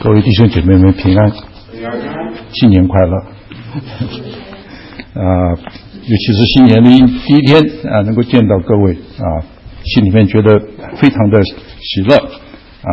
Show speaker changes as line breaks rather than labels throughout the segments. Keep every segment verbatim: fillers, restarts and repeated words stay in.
各位弟兄姐妹们平安，新年快乐！啊，尤其是新年的第一天啊，能够见到各位啊，心里面觉得非常的喜乐啊，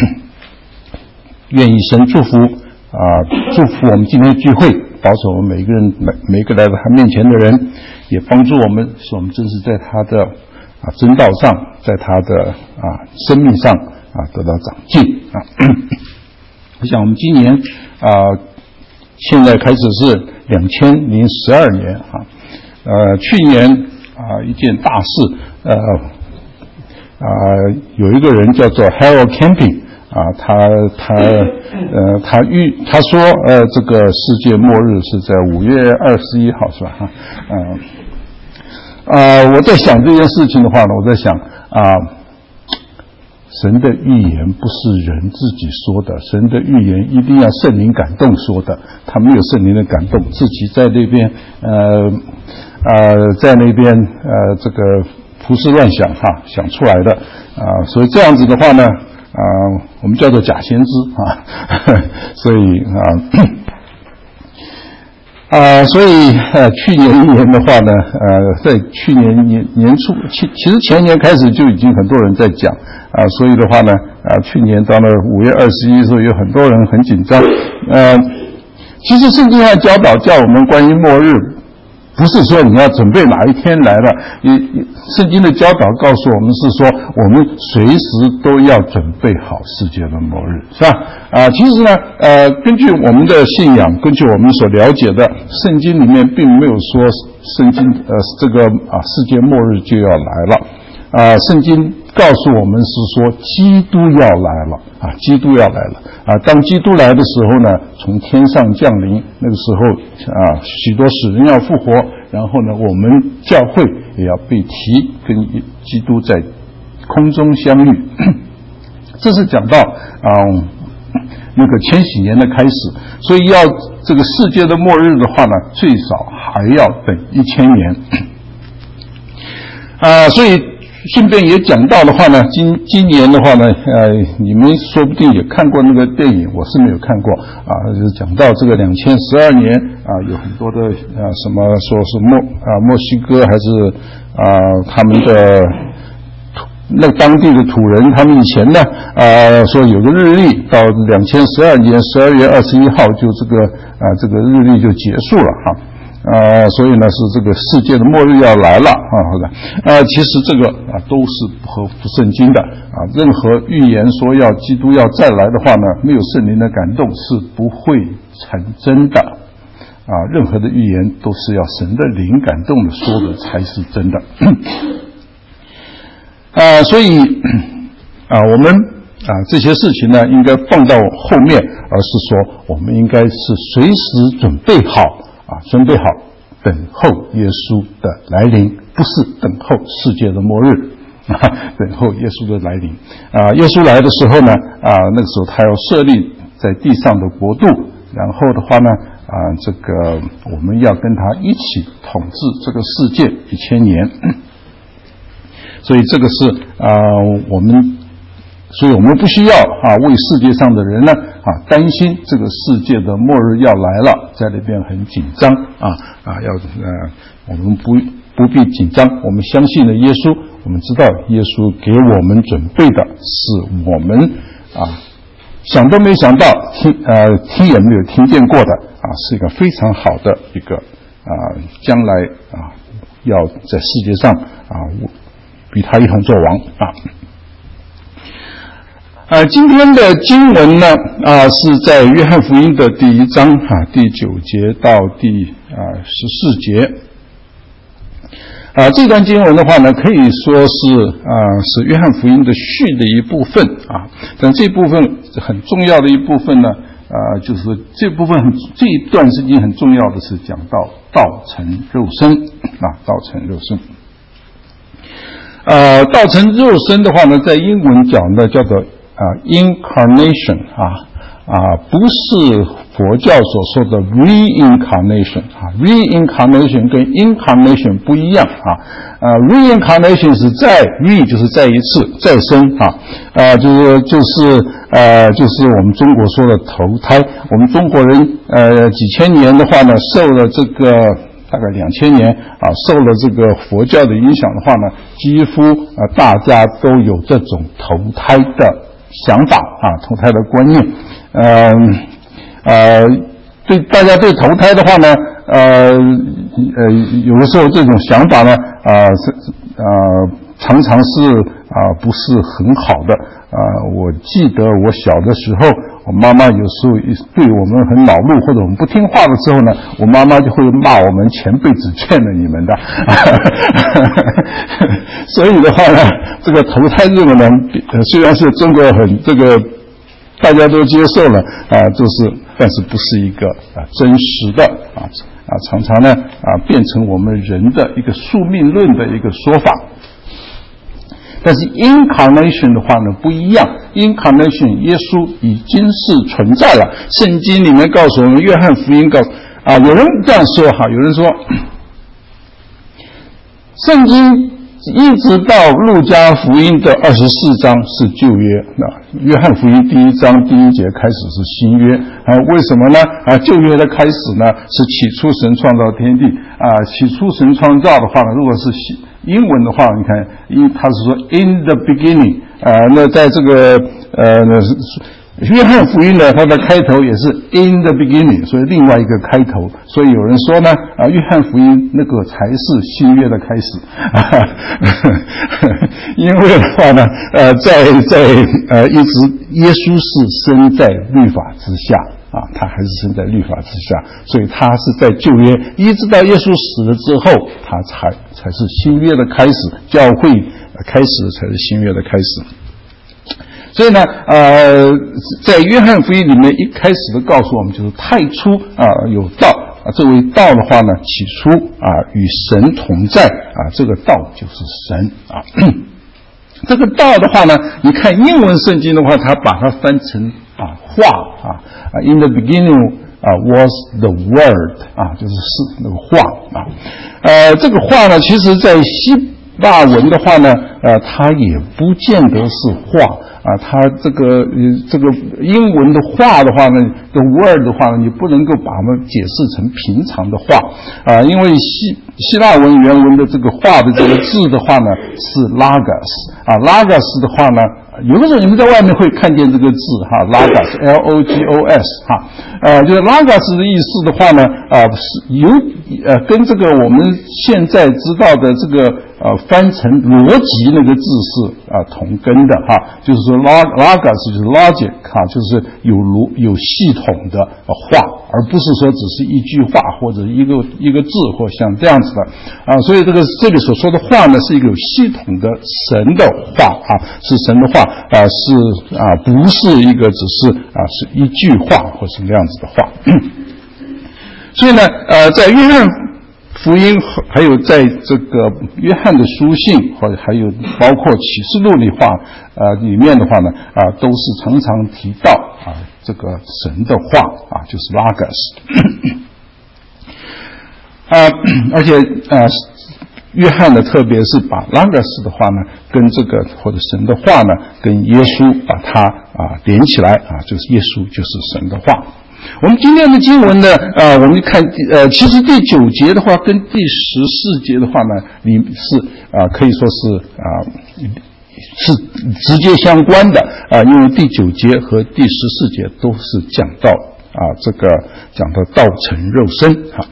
愿意神祝福啊，祝福我们今天的聚会，保守我们每一个人每每一个来到他面前的人，也帮助我们，使我们真是在他的啊真道上，在他的啊生命上啊得到长进啊。我想我们今年啊、呃，现在开始是两千零十二年啊，呃，去年啊、呃、一件大事，呃啊、呃、有一个人叫做 Harold Camping 啊，他他呃他预他说呃这个世界末日是在五月二十一号是吧哈，嗯啊、呃、我在想这件事情的话呢，我在想啊。呃神的预言不是人自己说的，神的预言一定要圣灵感动说的，他没有圣灵的感动，自己在那边呃呃在那边呃这个胡思乱想哈想出来的啊、呃，所以这样子的话呢啊、呃、我们叫做假先知啊，所以啊。啊、呃，所以呃，去年一年的话呢，呃，在去年年年初，其其实前年开始就已经很多人在讲啊、呃，所以的话呢，啊、呃，去年到了五月二十一的时候，有很多人很紧张。呃，其实圣经上教导叫我们关于末日，不是说你要准备哪一天来了，也圣经的教导告诉我们是说，我们随时都要准备好世界的末日，是吧？啊，其实呢，呃，根据我们的信仰，根据我们所了解的，圣经里面并没有说圣经呃这个啊世界末日就要来了，啊，圣经告诉我们是说基督要来了啊，基督要来了啊！当基督来的时候呢，从天上降临，那个时候啊，许多死人要复活，然后呢，我们教会也要被提跟基督在空中相遇。这是讲到啊、嗯、那个千禧年的开始，所以要这个世界的末日的话呢，最少还要等一千年啊，所以。顺便也讲到的话呢，今今年的话呢，呃，你们说不定也看过那个电影，我是没有看过啊。就是讲到这个两千十二年啊，有很多的啊什么说是墨啊墨西哥还是啊他们的那当地的土人，他们以前呢啊说有个日历，到两千十二年十二月二十一号就这个啊这个日历就结束了哈。呃，所以呢是这个世界的末日要来了啊，好的，呃，其实这个啊都是不合乎圣经的啊，任何预言说要基督要再来的话呢，没有圣灵的感动是不会成真的啊，任何的预言都是要神的灵感动的说的才是真的啊，所以啊我们啊这些事情呢应该放到后面，而是说我们应该是随时准备好啊，准备好等候耶稣的来临，不是等候世界的末日啊，等候耶稣的来临啊。耶稣来的时候呢啊，那个时候他要设立在地上的国度，然后的话呢啊，这个我们要跟他一起统治这个世界一千年，所以这个是啊我们。所以我们不需要啊为世界上的人呢啊担心这个世界的末日要来了，在那边很紧张啊啊要呃我们不不必紧张，我们相信了耶稣，我们知道耶稣给我们准备的是我们啊想都没想到听呃听也没有听见过的啊，是一个非常好的一个啊将来啊要在世界上啊与他一同作王啊。呃，今天的经文呢，啊，是在约翰福音的第一章啊，第九节到第啊十四节。啊，这段经文的话呢，可以说是啊，是约翰福音的序的一部分啊。但这部分很重要的一部分呢，啊，就是这部分这一段圣经很重要的是讲到道成肉身啊，道成肉身。呃，道成肉身的话呢，在英文讲的叫做啊 incarnation 啊啊，不是佛教所说的 reincarnation 啊 ，reincarnation 跟 incarnation 不一样啊，呃 ，reincarnation 是再 re 就是再一次再生啊，呃，就是就是呃就是我们中国说的投胎，我们中国人呃几千年的话呢，受了这个大概两千年啊，受了这个佛教的影响的话呢，几乎啊大家都有这种投胎的想法啊，投胎的观念。呃呃，对大家对投胎的话呢，呃呃，有的时候这种想法呢，啊、呃、是呃常常是啊、呃、不是很好的啊、呃。我记得我小的时候，我妈妈有时候对我们很恼怒或者我们不听话的时候呢，我妈妈就会骂我们前辈子欠了你们的。所以的话呢，这个投胎这个呢，虽然是中国很这个。大家都接受了啊，就是，但是不是一个啊真实的啊啊，常常呢啊变成我们人的一个宿命论的一个说法。但是 incarnation 的话呢不一样 ，incarnation 耶稣已经是存在了。圣经里面告诉我们，约翰福音告诉啊，有人这样说哈，有人说，圣经。一直到路加福音的二十四章是旧约，那约翰福音第一章第一节开始是新约啊？为什么呢？啊，旧约的开始呢是起初神创造天地啊，起初神创造的话呢，如果是英文的话，你看，因他是说 in the beginning 啊，那在这个呃那是。约翰福音呢，它的开头也是 in the beginning， 所以另外一个开头，所以有人说呢，啊，约翰福音那个才是新约的开始，啊、因为的话呢，呃，在在呃一直耶稣是生在律法之下啊，他还是生在律法之下，所以他是在旧约，一直到耶稣死了之后，他才才是新约的开始，教会开始才是新约的开始。所以呢，呃，在约翰福音里面一开始的告诉我们，就是太初啊、呃、有道啊，这位道的话呢，起初啊与神同在啊，这个道就是神啊。这个道的话呢，你看英文圣经的话，它把它翻成啊话啊啊 ，in the beginning 啊 was the word 啊，就是是那个话啊，呃，这个话呢，其实在希腊文的话呢，呃，它也不见得是话。啊，它这个呃这个英文的话的话呢，的 word 的话呢，你不能够把它们解释成平常的话啊，因为希希腊文原文的这个话的这个字的话呢是 logos 啊 ，logos 的话呢，有的时候你们在外面会看见这个字哈 ，logos L O G O S 哈，呃，就是 logos 的意思的话呢，啊是有呃跟这个我们现在知道的这个呃翻成逻辑那个字是啊同根的哈，就是说。logos 就是 logic 哈，就是有逻有系统的话，而不是说只是一句话或者一个一个字或像这样子的啊。所以这个这里所说的话呢，是一个有系统的神的话啊，是神的话啊，是啊，不是一个只是啊是一句话或是那样子的话。所以呢，呃，在约翰福音还有在这个约翰的书信，或者还有包括启示录里话，呃，里面的话呢，啊、呃，都是常常提到啊这个神的话啊，就是 logos， 啊，而且呃，约翰呢，特别是把 logos 的话呢，跟这个或者神的话呢，跟耶稣把它啊连起来啊，就是耶稣就是神的话。我们今天的经文呢，呃，我们看，呃，其实第九节的话跟第十四节的话呢，里是啊、呃，可以说是啊、呃，是直接相关的啊、呃，因为第九节和第十四节都是讲到啊、呃，这个讲到道成肉身啊。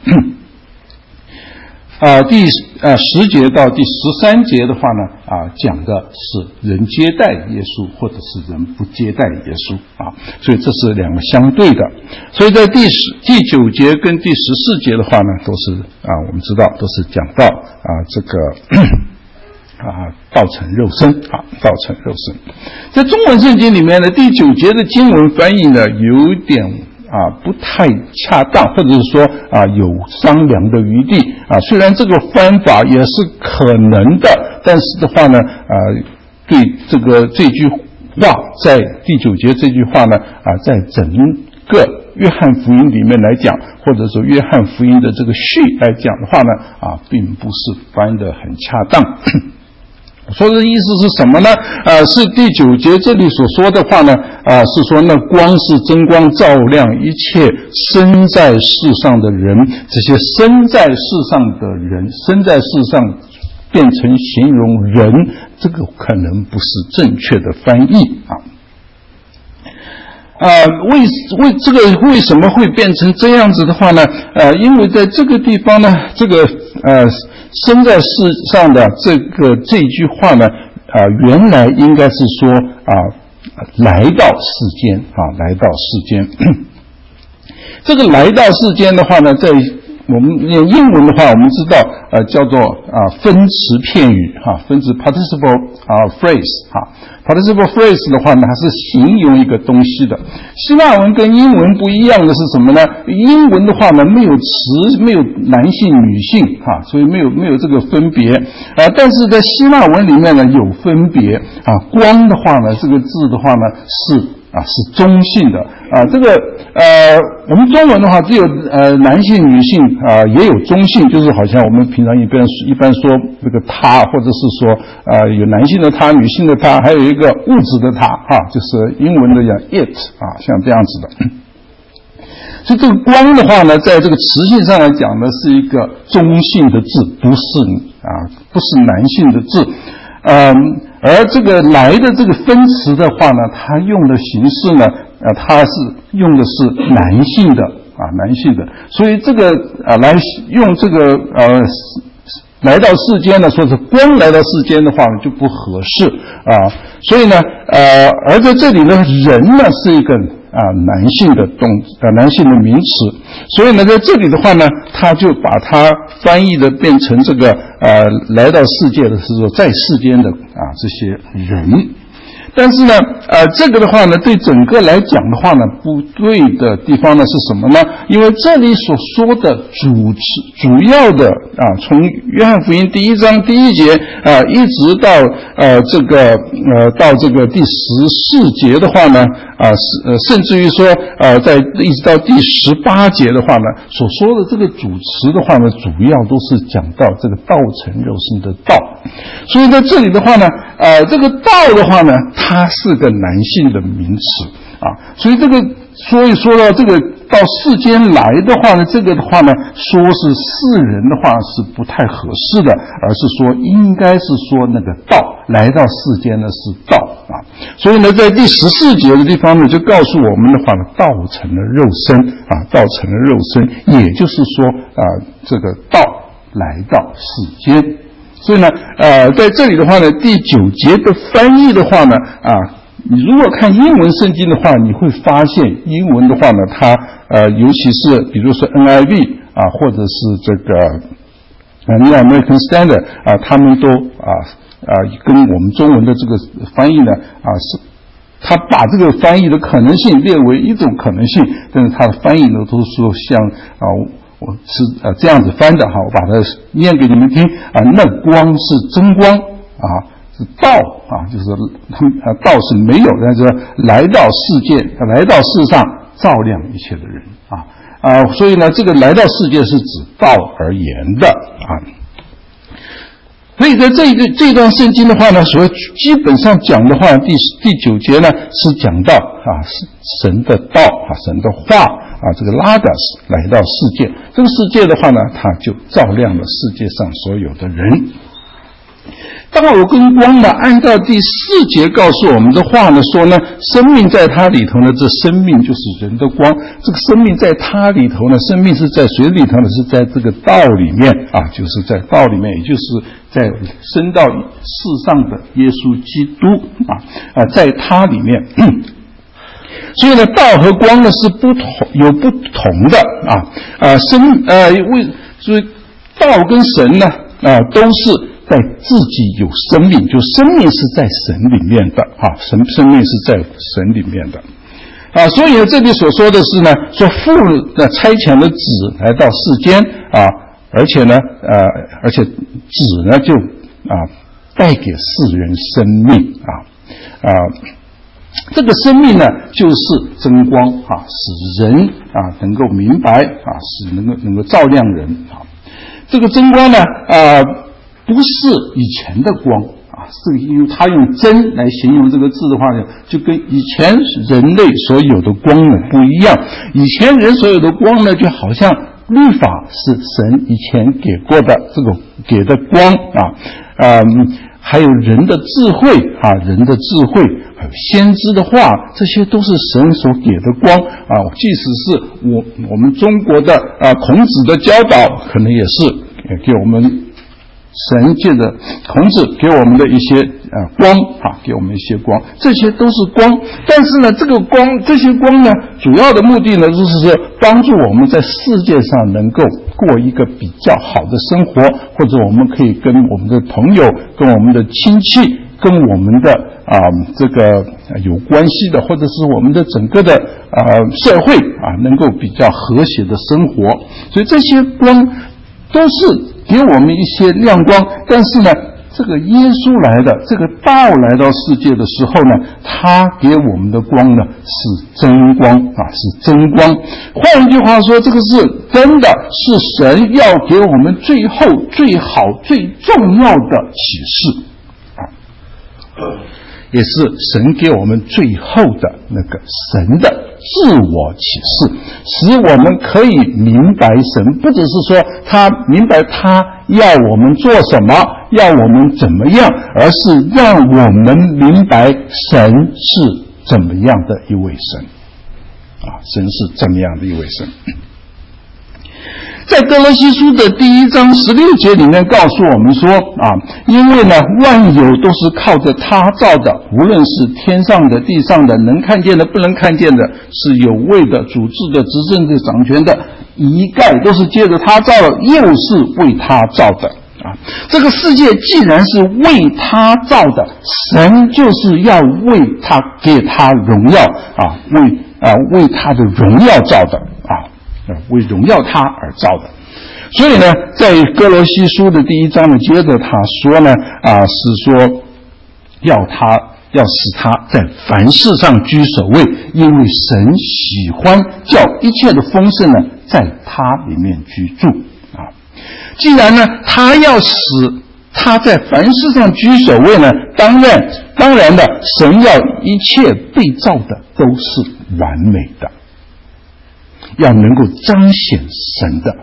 啊、呃，第呃十节到第十三节的话呢，啊、呃，讲的是人接待耶稣，或者是人不接待耶稣啊，所以这是两个相对的。所以在第十第九节跟第十四节的话呢，都是啊，我们知道都是讲到啊这个啊道成肉身啊，道成肉身。在中文圣经里面呢，第九节的经文翻译呢，有点。啊，不太恰当，或者是说啊有商量的余地啊。虽然这个方法也是可能的，但是的话呢，啊，对这个这句话，在第九节这句话呢啊，在整个约翰福音里面来讲，或者说约翰福音的这个序来讲的话呢啊，并不是翻得很恰当。说的意思是什么呢？呃，是第九节这里所说的话呢，啊、呃，是说那光是真光照亮一切生在世上的人，这些生在世上的人，生在世上变成形容人，这个可能不是正确的翻译啊。呃，为为这个为什么会变成这样子的话呢？呃，因为在这个地方呢，这个呃生在世上的这个这句话呢，啊、呃，原来应该是说啊、呃，来到世间啊，来到世间。这个来到世间的话呢，在我们用英文的话，我们知道呃叫做啊、呃、分词片语哈、啊，分词 participle 啊 phrase 哈、啊、participle phrase 的话呢，它是形容一个东西的。希腊文跟英文不一样的是什么呢？英文的话呢，没有词，没有男性女性哈、啊，所以没有没有这个分别啊。但是在希腊文里面呢有分别啊。光的话呢，这个字的话呢是啊是中性的啊。这个呃我们中文的话只有呃男性女性啊，也有中性，就是好像我们平常一般一般说这个他，或者是说呃有男性的他，女性的他，还有一个物质的他哈、啊，就是英文的讲 it 啊，像这样子的。所以这个光的话呢，在这个词性上来讲呢，是一个中性的字，不是啊不是男性的字。嗯，而这个来的这个分词的话呢，它用的形式呢，呃，它是用的是男性的啊，男性的，所以这个啊来用这个呃来到世间呢，说是光来到世间的话呢，就不合适啊。所以呢，呃，而在这里呢，人呢是一个啊男性的动呃男性的名词，所以呢，在这里的话呢，他就把它翻译的变成这个呃来到世界的是说在世间的啊这些人。但是呢，呃，这个的话呢，对整个来讲的话呢，不对的地方呢是什么呢？因为这里所说的主主要的啊，从约翰福音第一章第一节啊，一直到呃这个呃到这个第十四节的话呢，啊是呃甚至于说呃在一直到第十八节的话呢，所说的这个主词的话呢，主要都是讲到这个道成肉身的道。所以在这里的话呢，呃，这个道的话呢，它是个男性的名词啊，所以这个，所以说到这个到世间来的话呢，这个的话呢，说是世人的话是不太合适的，而是说应该是说那个道来到世间呢是道啊，所以呢，在第十四节的地方呢，就告诉我们的话呢，道成了肉身啊，道成了肉身，也就是说啊，这个道来到世间。所以呢，呃，在这里的话呢，第九节的翻译的话呢，啊，你如果看英文圣经的话，你会发现英文的话呢，它呃，尤其是比如说 N I V 啊，或者是这个呃 New American Standard 啊，他们都啊啊跟我们中文的这个翻译呢啊是，他把这个翻译的可能性列为一种可能性，但是他的翻译呢都是说像啊。我是呃这样子翻的哈，我把它念给你们听啊。那光是真光啊，是道啊，就是呃道是没有，但是来到世界，来到世上照亮一切的人啊啊，所以呢，这个来到世界是指道而言的啊。所以在这一个这段圣经的话呢，所基本上讲的话，第第九节呢是讲到啊神的道啊，神的话啊，这个拉达斯来到世界，这个世界的话呢，它就照亮了世界上所有的人。道跟光呢，按照第四节告诉我们的话呢说呢，生命在它里头呢，这生命就是人的光。这个生命在它里头呢，生命是在谁里头呢？是在这个道里面啊，就是在道里面，也就是在升到世上的耶稣基督啊啊，在它里面。所以呢，道和光呢是不同，有不同的啊啊生呃为所以道跟神呢啊都是在自己有生命，就生命是在神里面的啊，神生命是在神里面的啊，所以呢，这里所说的是呢，说父的差遣的子来到世间啊，而且呢，呃，而且子呢就啊带给世人生命啊啊。 这个生命呢，就是真光啊，使人啊能够明白啊，使能够能够照亮人啊。这个真光呢，啊，不是以前的光啊，是因为他用真来形容这个字的话呢，就跟以前人类所有的光呢不一样。以前人所有的光呢，就好像律法是神以前给过的这个给的光啊，嗯。还有人的智慧啊，人的智慧，还有先知的话，这些都是神所给的光啊。即使是我我们中国的啊孔子的教导，可能也是给我们神借着孔子给我们的一些啊光啊，给我们一些光，这些都是光。但是呢，这个光，这些光呢，主要的目的呢，就是说帮助我们在世界上能够过一个比较好的生活，或者我们可以跟我们的朋友、跟我们的亲戚、跟我们的啊这个有关系的，或者是我们的整个的啊社会啊，能够比较和谐的生活。所以这些光都是给我们一些亮光，但是呢，这个耶稣来的，这个道来到世界的时候呢，他给我们的光呢是真光啊，是真光。换一句话说，这个是真的，是神要给我们最后最好最重要的启示啊，也是神给我们最后的那个神的自我启示，使我们可以明白神，不只是说他明白他要我们做什么，要我们怎么样，而是让我们明白神是怎么样的一位神啊，神是怎么样的一位神。在哥罗西书的第一章十六节里面告诉我们说啊，因为呢万有都是靠着他造的，无论是天上的地上的，能看见的不能看见的，是有位的主治的执政的掌权的，一概都是借着他造的，又是为他造的啊。这个世界既然是为他造的，神就是要为他给他荣耀啊，为啊为他的荣耀造的啊。为荣耀他而造的。所以呢，在哥罗西书的第一章呢，接着他说呢啊，是说要他要使他在凡事上居首位，因为神喜欢叫一切的丰盛呢在他里面居住啊。既然呢他要使他在凡事上居首位呢，当然当然的，神要一切被造的都是完美的，要能够彰显神的。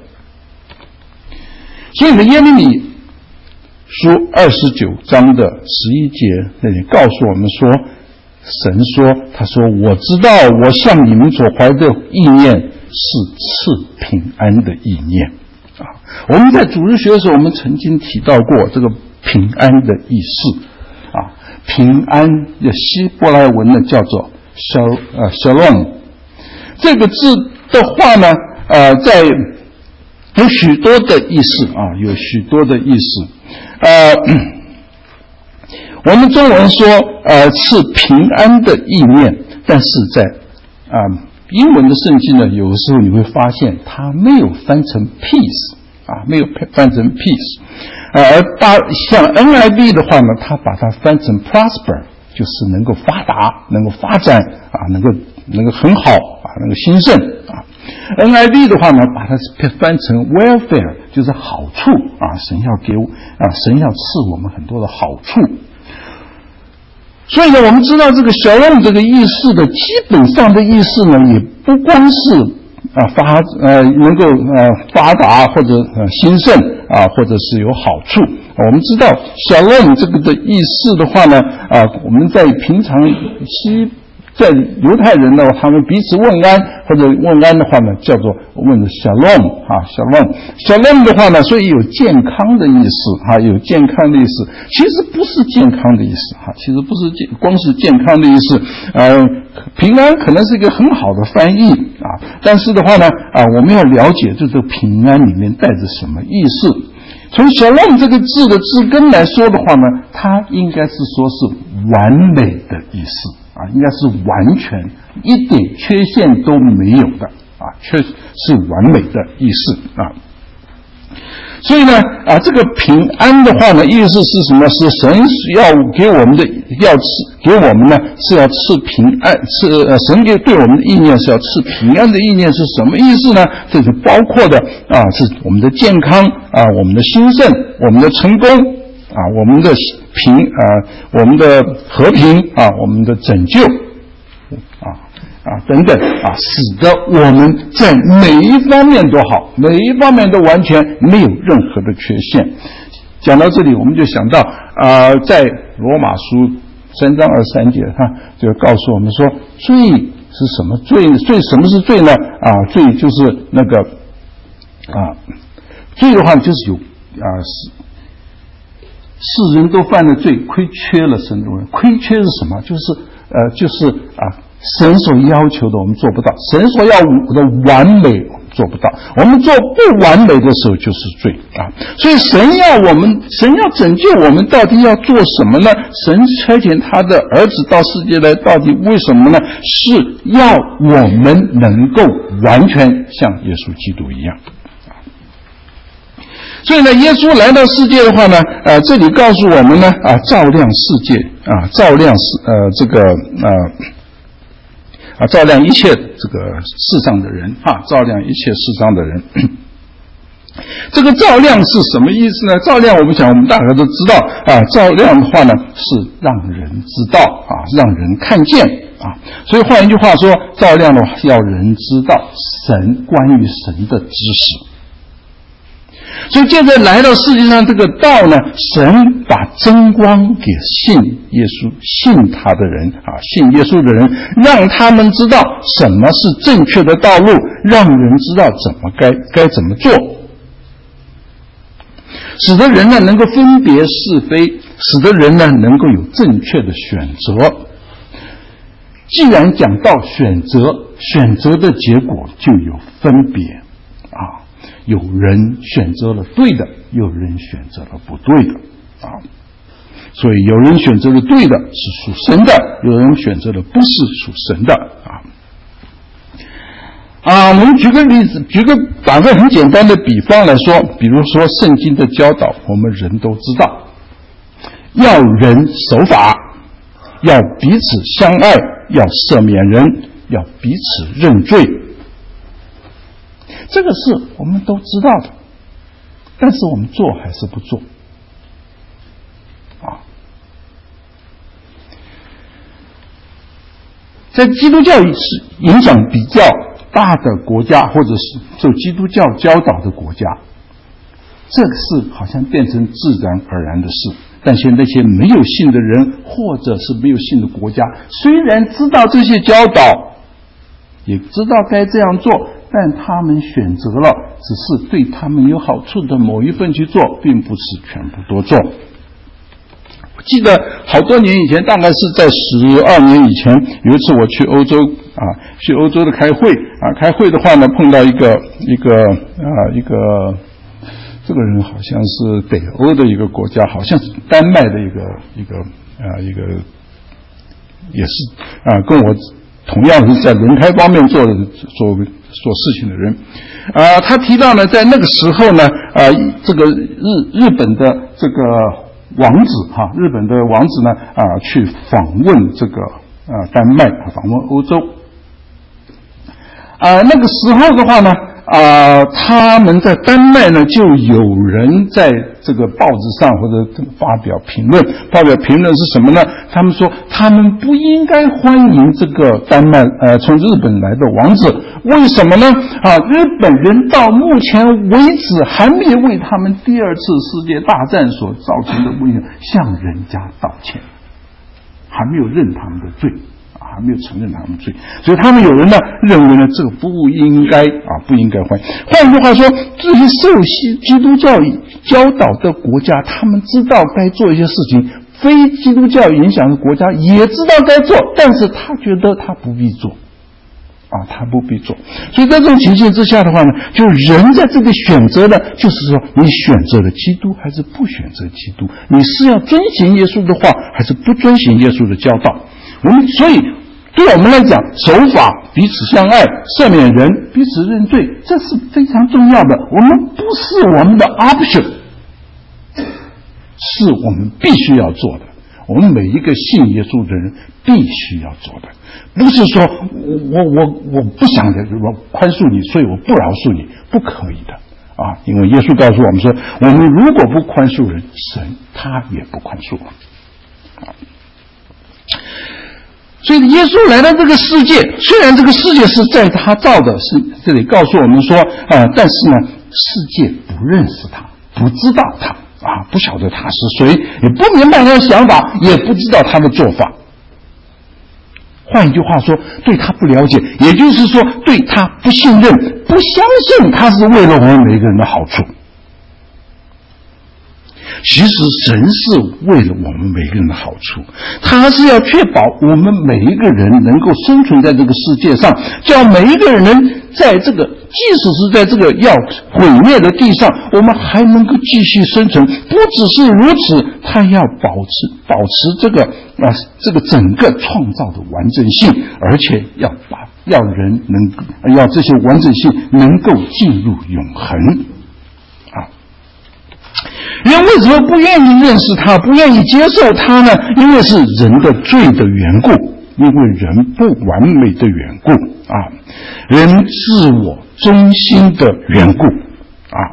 所以呢，耶利米书二十九章的十一节那里告诉我们说，神说，他说我知道我向你们所怀的意念是赐平安的意念啊。我们在主日学的时候，我们曾经提到过这个平安的意思啊。平安的希伯来文呢叫做 shal 呃 shalom， 这个字的话呢，呃，在有许多的意思啊，有许多的意思。呃，我们中文说呃是平安的意念，但是在啊、呃、英文的圣经呢，有的时候你会发现它没有翻成 peace 啊，没有翻成 peace， 呃，而把像 N I V 的话呢，它把它翻成 prosper， 就是能够发达，能够发展啊，能够能够很好啊，能够兴盛啊。N I V 的话呢，把它翻成 welfare， 就是好处啊，神要给我啊，神要赐我们很多的好处。所以呢，我们知道这个 shalom 这个意思的基本上的意思呢，也不光是啊发呃能够呃发达或者呃兴盛啊，或者是有好处。我们知道 shalom 这个的意思的话呢，啊我们在平常西在犹太人呢，他们彼此问安或者问安的话呢，叫做问的 shalom 啊 shalom shalom 的话呢，所以有健康的意思哈、啊，有健康的意思，其实不是健康的意思哈、啊，其实不是健光是健康的意思，呃，平安可能是一个很好的翻译啊，但是的话呢啊，我们要了解这个平安里面带着什么意思。从 shalom 这个字的字根来说的话呢，它应该是说是完美的意思啊，应该是完全一点缺陷都没有的啊，确实是完美的意思啊。 所以呢，啊，这个平安的话呢，意思是什么？是神要给我们的，要赐给我们呢，是要赐平安，赐呃，神给对我们的意念是要赐平安的意念是什么意思呢？这就包括的啊，是我们的健康啊，我们的兴盛，我们的成功啊，我们的平啊，我们的和平啊，我们的拯救啊。啊，等等啊，使得我们在每一方面都好，每一方面都完全没有任何的缺陷。讲到这里，我们就想到啊、呃，在罗马书三章二三节，他就告诉我们说，罪是什么罪？罪什么是罪呢？啊，罪就是那个啊，罪的话就是有啊是。世人都犯了罪，亏缺了神的荣耀。亏缺是什么？就是呃，就是啊。神所要求的我们做不到，神所要的完美我们做不到，我们做不完美的时候就是罪啊！所以神要我们，神要拯救我们，到底要做什么呢？神差遣他的儿子到世界来，到底为什么呢？是要我们能够完全像耶稣基督一样。所以呢，耶稣来到世界的话呢，呃，这里告诉我们呢，啊，照亮世界啊，照亮世呃这个呃。啊，照亮一切这个世上的人啊，照亮一切世上的人。这个照亮是什么意思呢？照亮我们想我们大概都知道啊，照亮的话呢是让人知道啊，让人看见啊。所以换一句话说，照亮的话要人知道神关于神的知识。所以接着来到世界上这个道呢，神把真光给信耶稣信他的人啊，信耶稣的人，让他们知道什么是正确的道路，让人知道怎么该该怎么做，使得人呢能够分别是非，使得人呢能够有正确的选择。既然讲到选择，选择的结果就有分别啊。有人选择了对的，有人选择了不对的啊，所以有人选择了对的是属神的，有人选择了不是属神的啊。啊，我们举个例子，举个打个很简单的比方来说，比如说圣经的教导，我们人都知道，要人守法，要彼此相爱，要赦免人，要彼此认罪。这个是我们都知道的，但是我们做还是不做啊？在基督教是影响比较大的国家，或者是受基督教教导的国家，这个是好像变成自然而然的事。但是那些没有信的人，或者是没有信的国家，虽然知道这些教导，也知道该这样做，但他们选择了只是对他们有好处的某一份去做，并不是全部都做。我记得好多年以前，大概是在十二年以前，有一次我去欧洲啊，去欧洲的开会啊，开会的话呢，碰到一个一个啊一个这个人好像是北欧的一个国家，好像是丹麦的一个一个啊一个也是啊跟我同样是在轮胎方面做的做做事情的人，啊，他提到呢，在那个时候呢，啊，这个日日本的这个王子哈、啊，日本的王子呢，啊，去访问这个啊丹麦，访问欧洲，啊，那个时候的话呢。啊，他们在丹麦呢，就有人在这个报纸上或者发表评论，发表评论是什么呢？他们说他们不应该欢迎这个丹麦呃从日本来的王子，为什么呢？啊，日本人到目前为止还没为他们第二次世界大战所造成的危险向人家道歉，还没有认他们的罪。还没有承认他们罪，所以他们有人呢认为呢这个不应该啊不应该换。换句话说，这些受西基督教教导的国家，他们知道该做一些事情；非基督教影响的国家也知道该做，但是他觉得他不必做，啊，他不必做。所以在这种情形之下的话呢，就人在这里选择呢，就是说你选择了基督还是不选择基督？你是要遵行耶稣的话，还是不遵行耶稣的教导？我们所以对我们来讲，守法、彼此相爱、赦免人、彼此认罪，这是非常重要的。我们不是我们的 option， 是我们必须要做的。我们每一个信耶稣的人必须要做的，不是说我我我不想我宽恕你，所以我不饶恕你，不可以的啊！因为耶稣告诉我们说，我们如果不宽恕人，神他也不宽恕我们。所以耶稣来到这个世界，虽然这个世界是在他造的，是这里告诉我们说啊，但是呢，世界不认识他，不知道他啊，不晓得他是谁，也不明白他的想法，也不知道他的做法。换一句话说，对他不了解，也就是说对他不信任，不相信他是为了我们每个人的好处。其实神是为了我们每个人的好处，他是要确保我们每一个人能够生存在这个世界上，叫每一个人在这个即使是在这个要毁灭的地上，我们还能够继续生存。不只是如此，他要保持保持这个啊这个整个创造的完整性，而且要把要人能要这些完整性能够进入永恒。人为什么不愿意认识他，不愿意接受他呢？因为是人的罪的缘故，因为人不完美的缘故啊，人自我中心的缘故啊。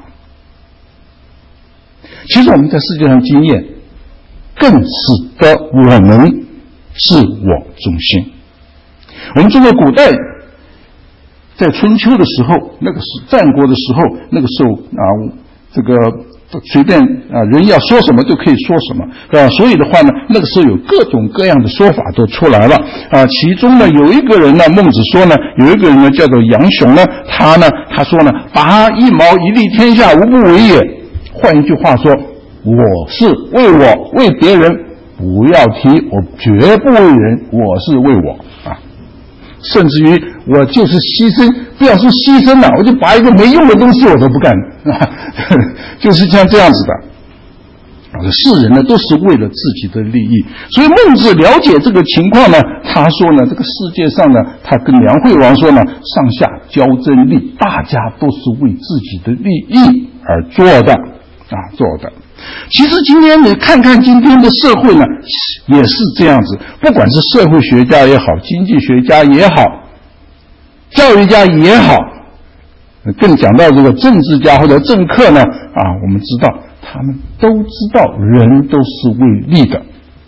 其实我们在世界上经验，更使得我们自我中心。我们中国古代在春秋的时候，那个是战国的时候，那个时候啊，这个随便啊，人要说什么就可以说什么啊，所以的话呢，那个时候有各种各样的说法都出来了啊。其中呢，有一个人呢，孟子说呢，有一个人呢叫做杨雄呢，他呢他说呢，拔一毛一利天下，无不为也。换一句话说，我是为我，为别人不要提，我绝不为人，我是为我啊。甚至于我就是牺牲，不要说牺牲了，我就把一个没用的东西我都不干啊，就是像这样子的。世人呢都是为了自己的利益，所以孟子了解这个情况呢，他说呢，这个世界上呢，他跟梁惠王说呢，上下交争利，大家都是为自己的利益而做的啊，做的。其实今天你看看今天的社会呢，也是这样子，不管是社会学家也好，经济学家也好，教育家也好，更讲到这个政治家或者政客呢啊，我们知道他们都知道人都是为利的，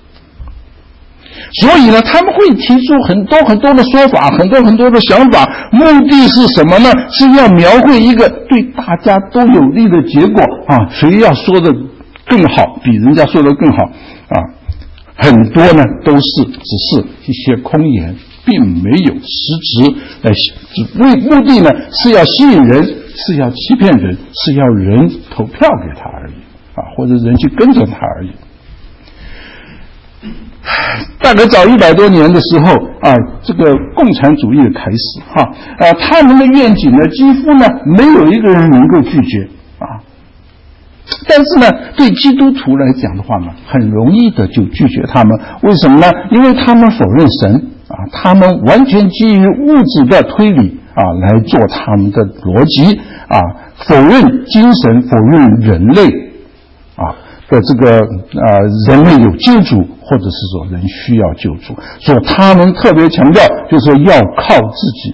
所以呢他们会提出很多很多的说法，很多很多的想法，目的是什么呢？是要描绘一个对大家都有利的结果啊，谁要说的更好，比人家说的更好啊，很多呢都是只是一些空言，并没有实质来为目的呢是要吸引人，是要欺骗人，是要人投票给他而已啊，或者人去跟着他而已。大概早一百多年的时候啊，这个共产主义的开始哈啊，他们的愿景呢，几乎呢没有一个人能够拒绝啊。但是呢，对基督徒来讲的话呢，很容易的就拒绝他们。为什么呢？因为他们否认神啊，他们完全基于物质的推理啊来做他们的逻辑啊，否认精神，否认人类啊的这个呃人类有救主，或者是说人需要救主，所以他们特别强调就是说要靠自己。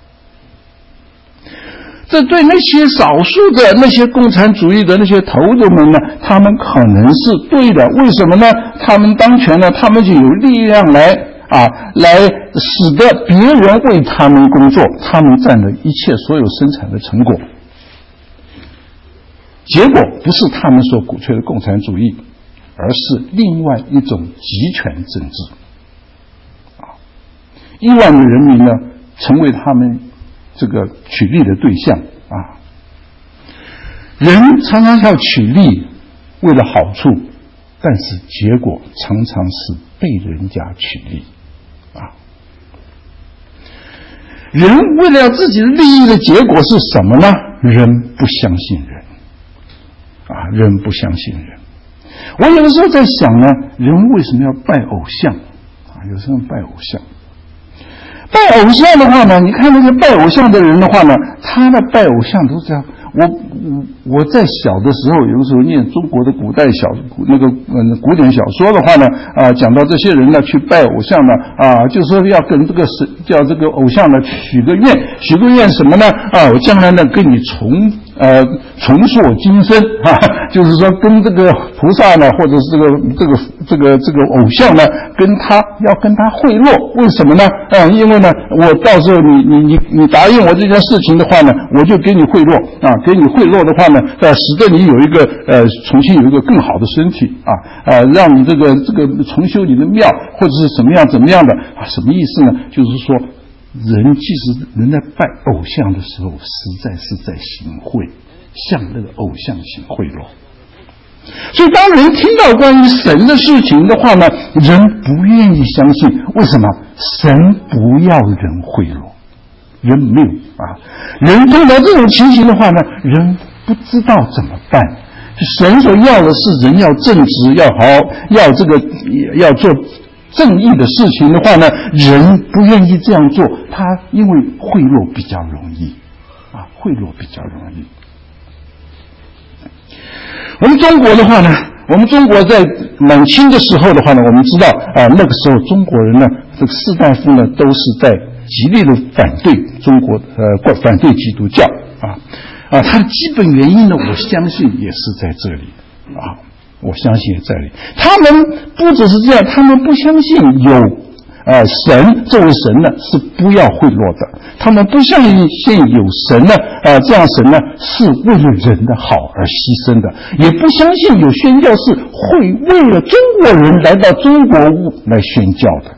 这对那些少数的那些共产主义的那些头子们呢，他们可能是对的。为什么呢？他们当权呢，他们就有力量来啊，来使得别人为他们工作，他们占了一切所有生产的成果。结果不是他们所鼓吹的共产主义，而是另外一种集权政治。啊，亿万的人民呢，成为他们这个取利的对象啊。人常常要取利，为了好处，但是结果常常是被人家取利啊。人为了自己的利益的结果是什么呢？人不相信人啊，人不相信人。我有的时候在想呢，人为什么要拜偶像啊？有时候拜偶像， 拜偶像的话呢，你看那些拜偶像的人的话呢，他的拜偶像都这样。我我我在小的时候，有的时候念中国的古代小那个嗯古典小说的话呢，啊，讲到这些人呢去拜偶像呢，啊，就说要跟这个神叫这个偶像呢许个愿，许个愿什么呢？啊，我将来呢跟你重呃重塑今生啊，就是说跟这个菩萨呢，或者是这个这个这个这个偶像呢，跟他要跟他贿赂，为什么呢？啊，因为呢，我到时候你你你你答应我这件事情的话呢，我就给你贿赂啊。给你贿赂的话呢，呃，使得你有一个呃，重新有一个更好的身体啊，呃，让你这个这个重修你的庙，或者是怎么样怎么样的啊？什么意思呢？就是说，人其实人在拜偶像的时候，实在是在行贿，向那个偶像行贿赂。所以，当人听到关于神的事情的话呢，人不愿意相信。为什么？神不要人贿赂。人没有啊，人碰到这种情形的话呢，人不知道怎么办。神所要的是人要正直，要好，要这个要做正义的事情的话呢，人不愿意这样做。他因为贿赂比较容易啊，贿赂比较容易。我们中国的话呢，我们中国在满清的时候的话呢，我们知道啊，那个时候中国人呢，这个士大夫呢，都是在极力的反对中国呃反对基督教啊啊，它的基本原因呢，我相信也是在这里啊，我相信也在这里。他们不只是这样，他们不相信有呃神，这位神呢是不要贿赂的，他们不相信有神呢，呃这样神呢是为了人的好而牺牲的，也不相信有宣教士会为了中国人来到中国来宣教的。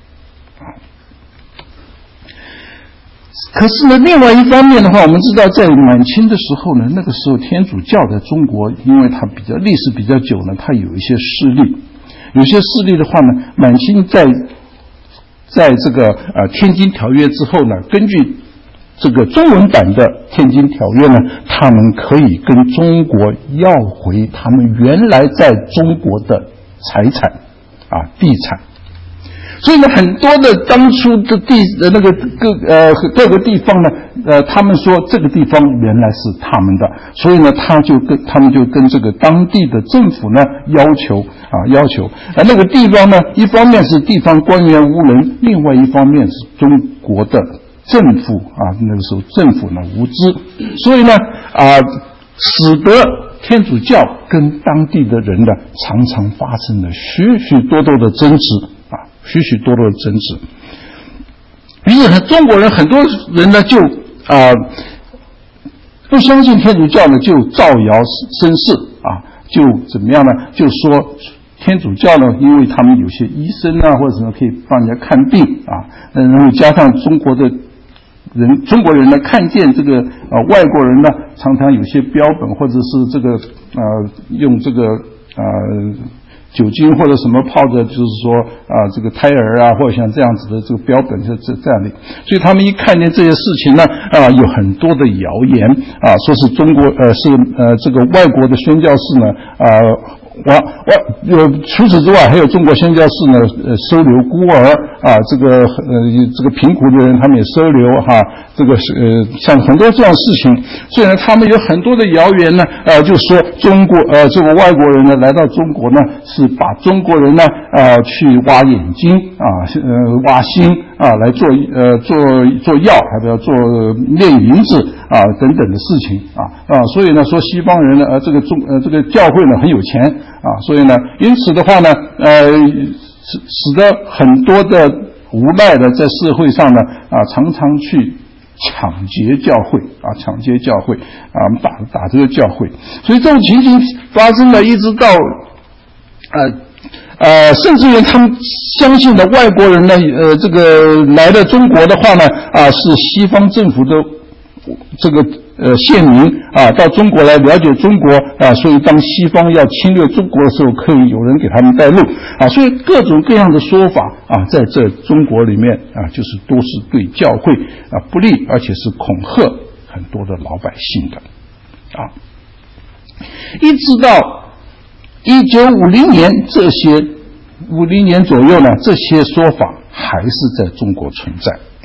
可是呢，另外一方面的话，我们知道在满清的时候呢，那个时候天主教在中国，因为它比较历史比较久呢，它有一些势力，有些势力的话呢，满清在在这个呃天津条约之后呢，根据这个中文版的天津条约呢，他们可以跟中国要回他们原来在中国的财产啊地产。所以呢，很多的当初的地呃那个各呃各个地方呢，呃，他们说这个地方原来是他们的，所以呢，他就跟他们就跟这个当地的政府呢要求啊要求，而那个地方呢，一方面是地方官员无能，另外一方面是中国的政府啊那个时候政府呢无知，所以呢啊，使得天主教跟当地的人呢常常发生了许许多多的争执。许许多多的争执，于是呢，中国人很多人呢就啊、呃、不相信天主教呢，就造谣生事啊，就怎么样呢？就说天主教呢，因为他们有些医生啊或者什么可以帮人家看病啊，然后加上中国的人中国人呢看见这个呃外国人呢常常有些标本或者是这个呃用这个呃。酒精或者什么泡着，就是说啊，这个胎儿啊，或者像这样子的这个标本是这这样的，所以他们一看见这些事情呢，啊，有很多的谣言啊，说是中国呃是呃这个外国的宣教士呢啊。外外有除此之外，还有中国宣教士呢，呃，收留孤儿啊，这个呃这个贫苦的人他们也收留哈，这个是呃像很多这样事情，所以呢，他们有很多的谣言呢，呃，就说中国呃这个外国人呢来到中国呢，是把中国人呢呃去挖眼睛啊，呃挖心啊，来做呃做做药，还不要做炼银子啊等等的事情啊啊，所以呢说西方人呢呃这个中呃这个教会呢很有钱。啊，所以呢，因此的话呢，呃，使使得很多的无赖的在社会上呢，啊，常常去抢劫教会，啊，抢劫教会，啊，打打这个教会，所以这种情形发生了，一直到，呃呃，甚至于他们相信的外国人呢，呃，这个来了中国的话呢，啊，是西方政府的这个。呃，县民啊，到中国来了解中国啊，所以当西方要侵略中国的时候，可以有人给他们带路啊，所以各种各样的说法啊，在这中国里面啊，就是都是对教会啊不利，而且是恐吓很多的老百姓的啊，一直到一九五零年，这些五零年左右呢，这些说法还是在中国存在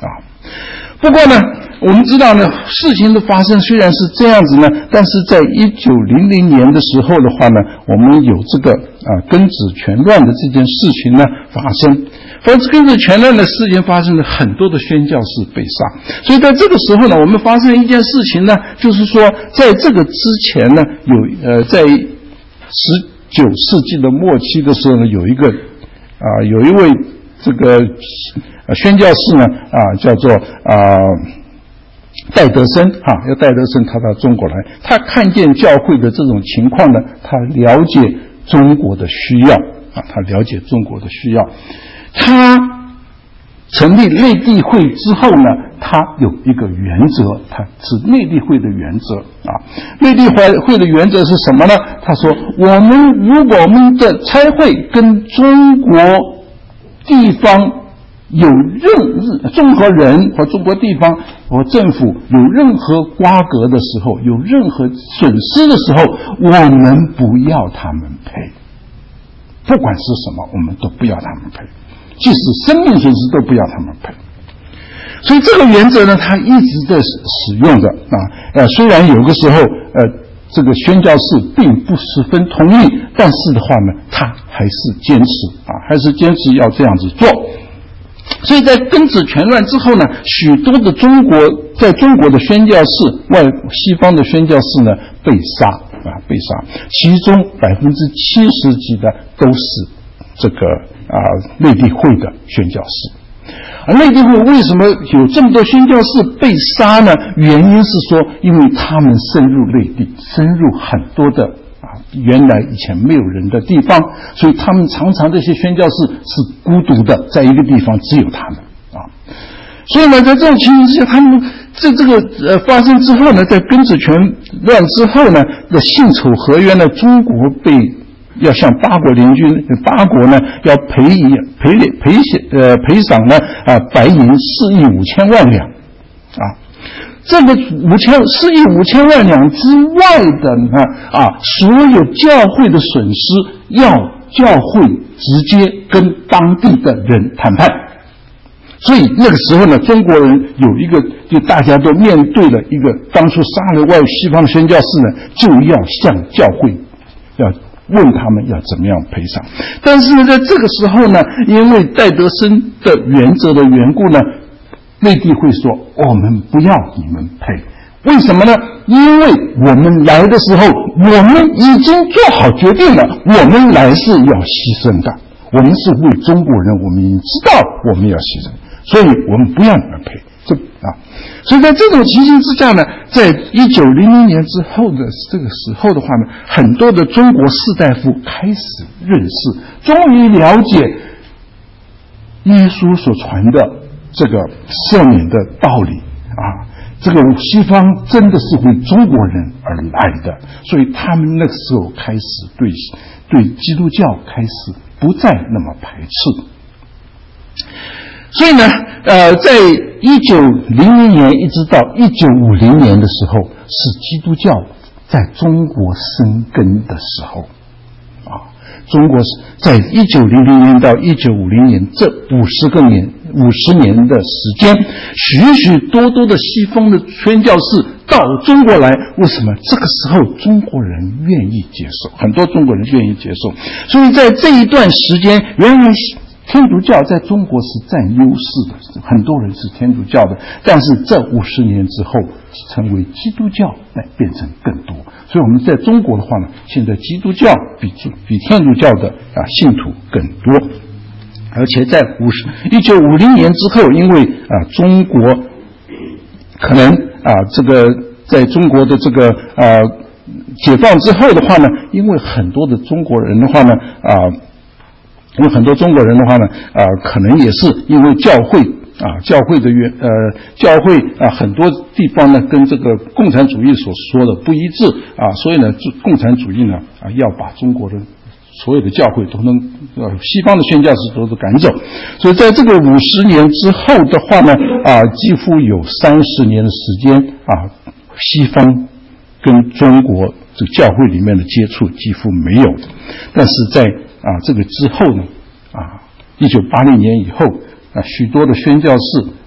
啊。不过呢，我们知道呢，事情的发生虽然是这样子呢，但是在一九零零年的时候的话呢，我们有这个啊庚子拳乱的这件事情呢发生。凡是庚子拳乱的事情发生了，很多的宣教士被杀。所以在这个时候呢，我们发生一件事情呢，就是说在这个之前呢，有呃在十九世纪的末期的时候呢，有一个啊、呃、有一位这个呃宣教士呢啊、呃、叫做啊。呃戴德生啊，要戴德生，他到中国来，他看见教会的这种情况呢，他了解中国的需要啊，他了解中国的需要。他成立内地会之后呢，他有一个原则，他是内地会的原则啊。内地会的原则是什么呢？他说，我们如果我们的差会跟中国地方有任中国人和中国地方和政府有任何瓜葛的时候，有任何损失的时候，我们不要他们赔，不管是什么，我们都不要他们赔，即使生命损失都不要他们赔。所以这个原则呢，他一直在使用着啊。呃，虽然有个时候，呃，这个宣教士并不十分同意，但是的话呢，他还是坚持啊，还是坚持要这样子做。所以在庚子拳乱之后呢，许多的中国在中国的宣教士，外西方的宣教士呢被杀啊，被杀，其中百分之七十几的都是这个啊内地会的宣教士。而内地会为什么有这么多宣教士被杀呢？原因是说，因为他们深入内地，深入很多的啊，原来以前没有人的地方，所以他们常常这些宣教士是孤独的，在一个地方只有他们啊。所以呢，在这种情形之下，他们在这个呃发生之后呢，在庚子拳乱之后呢的辛丑合约呢，中国被要向八国联军，八国呢要赔赔赔呃赔偿呢啊白银四亿五千万两啊。这个五千四亿五千万两之外的呢啊，所有教会的损失要教会直接跟当地的人谈判。所以那个时候呢，中国人有一个，就大家都面对了一个，当初杀了外西方的宣教士呢，就要向教会要问他们要怎么样赔偿。但是呢，在这个时候呢，因为戴德生的原则的缘故呢，内地会说我们不要你们赔。为什么呢？因为我们来的时候，我们已经做好决定了，我们来是要牺牲的，我们是为中国人，我们已经知道我们要牺牲，所以我们不要你们赔。这啊，所以在这种情形之下呢，在一九零零年之后的这个时候的话呢，很多的中国士大夫开始认识，终于了解耶稣所传的这个赦免的道理啊。这个西方真的是为中国人而来的，所以他们那个时候开始对对基督教开始不再那么排斥。所以呢，呃，在一九零零年一直到一九五零年的时候，是基督教在中国生根的时候啊。中国是在一九零零年到一九五零年这五十个年五十年的时间，许许多多的西方的宣教士到中国来。为什么？这个时候中国人愿意接受，很多中国人愿意接受。所以在这一段时间，原来天主教在中国是占优势的，很多人是天主教的，但是这五十年之后成为基督教，来变成更多。所以我们在中国的话呢，现在基督教比比天主教的啊信徒更多。而且在一九五零年之后，因为啊中国可能啊这个在中国的这个啊解放之后的话呢，因为很多的中国人的话呢啊。因为很多中国人的话呢，啊、呃，可能也是因为教会啊，教会的原呃，教会啊，很多地方呢跟这个共产主义所说的不一致啊，所以呢，共产主义呢啊，要把中国的所有的教会都能呃，西方的宣教士都是赶走。所以在这个五十年之后的话呢，啊，几乎有三十年的时间啊，西方跟中国这个教会里面的接触几乎没有的。但是在啊，这个之后呢，啊，一九八零年以后啊，许多的宣教士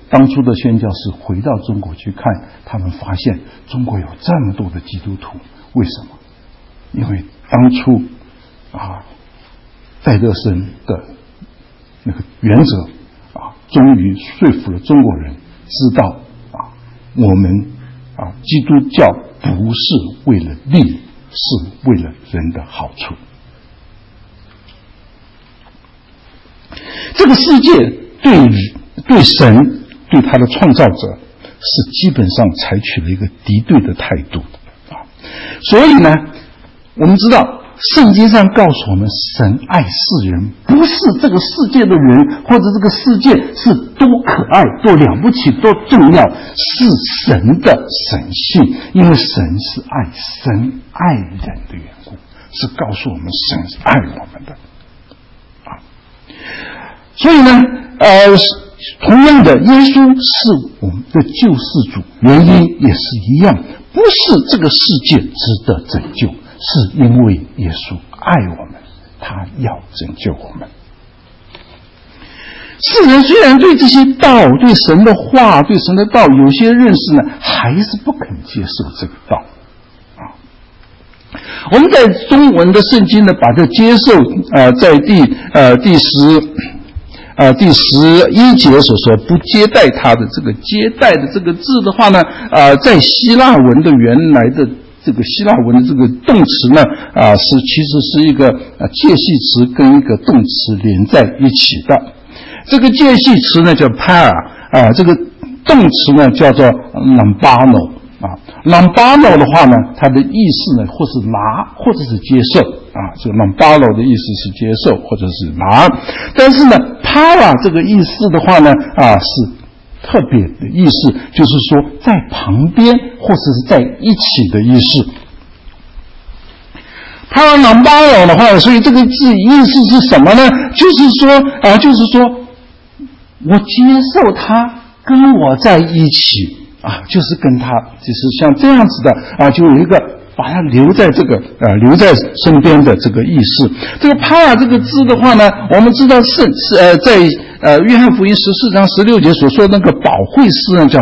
当初的宣教士回到中国去看，他们发现中国有这么多的基督徒，为什么？因为当初啊，戴德生的那个原则啊，终于说服了中国人知道啊，我们啊，基督教不是为了利，是为了人的好处。这个世界对对神对他的创造者是基本上采取了一个敌对的态度啊，所以呢，我们知道圣经上告诉我们，神爱世人，不是这个世界的人或者这个世界是多可爱、多了不起、多重要，是神的神性，因为神是爱神爱人的缘故，是告诉我们神是爱我们的啊。所以呢，呃，同样的，耶稣是我们的救世主，原因也是一样，不是这个世界值得拯救，是因为耶稣爱我们，他要拯救我们。世人虽然对这些道、对神的话、对神的道有些认识呢，还是不肯接受这个道啊。我们在中文的圣经呢，把这接受呃，在第呃第十。呃，第十一节所说不接待他的这个接待的这个字的话呢，呃，在希腊文的原来的这个希腊文的这个动词呢，啊、呃，是其实是一个呃介系词跟一个动词连在一起的。这个介系词呢叫 para 啊、呃，这个动词呢叫做 lambano 啊 ，lambano 的话呢，它的意思呢或是拿或者是接受。啊，这个 lambano 的意思是接受或者是拿，但是呢 para 这个意思的话呢，啊是特别的意思，就是说在旁边或者是在一起的意思。para lambano 的话，所以这个字意思是什么呢？就是说啊，就是说我接受他跟我在一起啊，就是跟他，就是像这样子的啊，就有一个。把它留在这个呃留在身边的这个意思。这个 para 这个字的话呢，我们知道是是呃在呃约翰福音十四章十六节所说的那个保惠师呢，叫